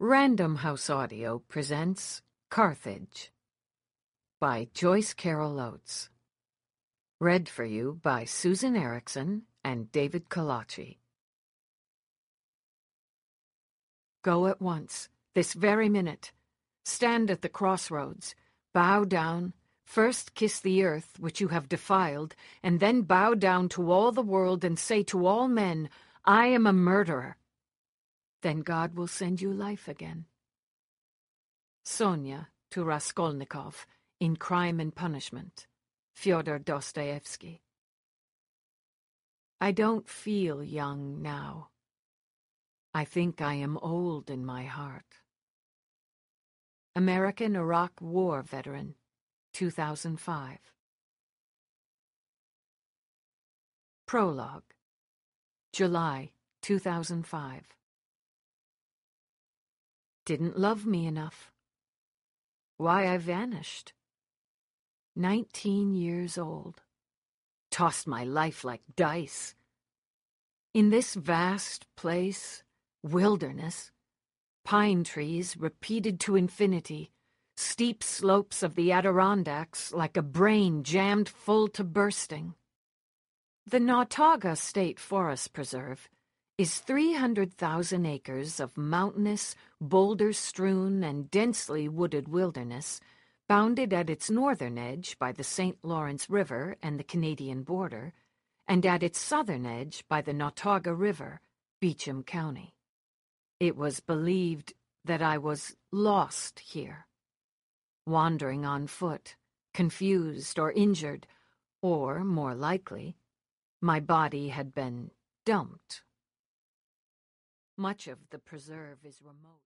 Random House Audio presents Carthage by Joyce Carol Oates. Read for you by Susan Erickson and David Kalachi. Go at once, this very minute. Stand at the crossroads. Bow down. First kiss the earth, which you have defiled, and then bow down to all the world and say to all men, I am a murderer. Then God will send you life again. Sonia to Raskolnikov in Crime and Punishment. Fyodor Dostoevsky. I don't feel young now. I think I am old in my heart. American Iraq War Veteran, 2005. Prologue. July 2005. Didn't love me enough. Why I vanished. 19 years old. Tossed my life like dice. In this vast place, wilderness, pine trees repeated to infinity, steep slopes of the Adirondacks like a brain jammed full to bursting. The Nautaga State Forest Preserve is 300,000 acres of mountainous, boulder-strewn, and densely wooded wilderness, bounded at its northern edge by the St. Lawrence River and the Canadian border, and at its southern edge by the Nautaga River, Beecham County. It was believed that I was lost here, wandering on foot, confused or injured, or, more likely, my body had been dumped. Much of the preserve is remote.